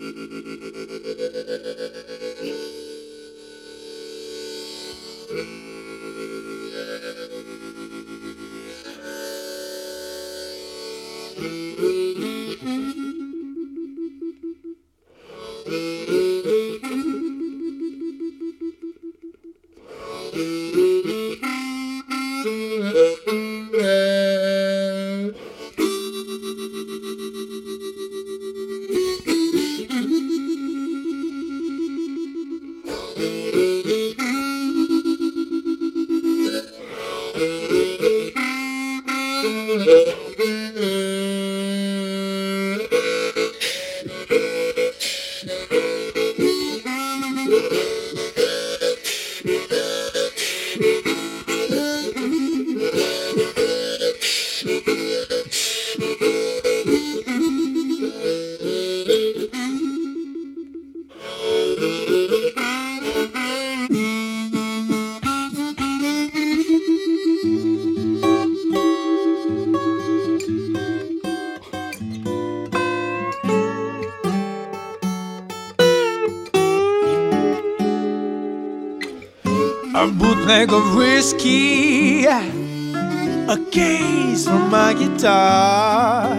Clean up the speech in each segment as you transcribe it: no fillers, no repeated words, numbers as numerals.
A bootleg of whiskey, a case for my guitar,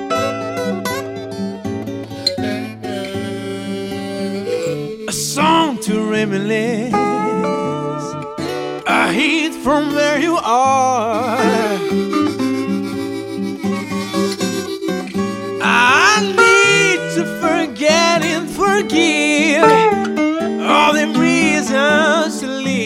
a song to reminisce, a hint from where you are. I need to forget and forgive all them reasons to live.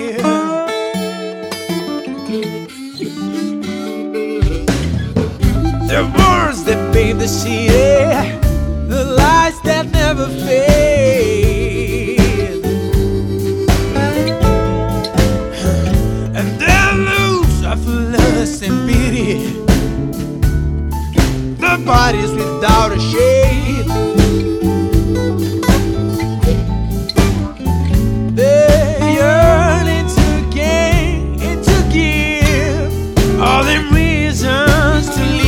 The words that pave the city, the lights that never fade, and the loops of lust and pity, the bodies without a shade, the yearning to gain and to give, all them reasons to live.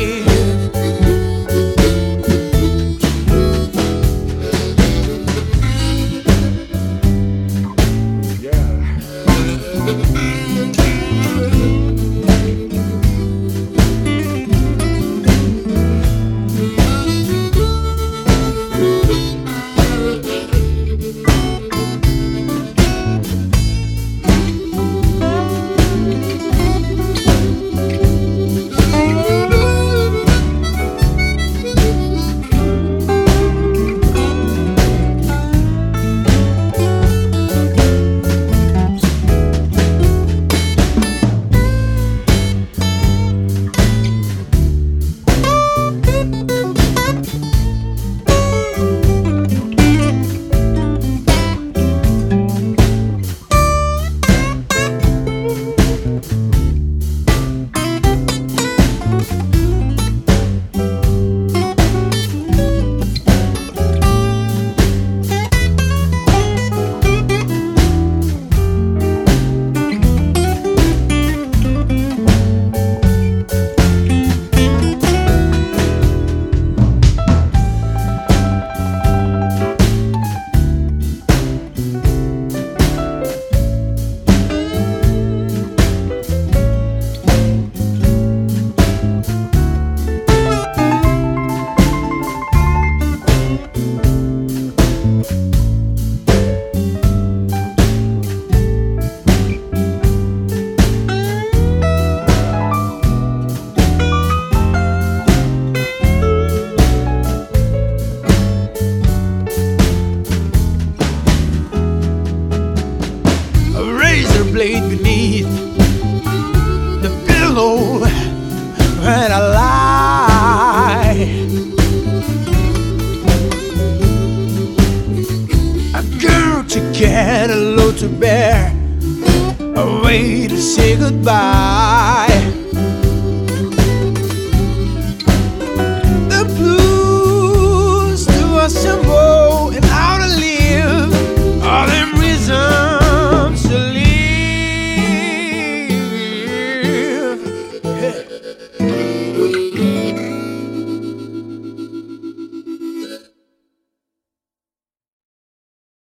Blade beneath the pillow when I lie. A girl to get, a load to bear, a way to say goodbye.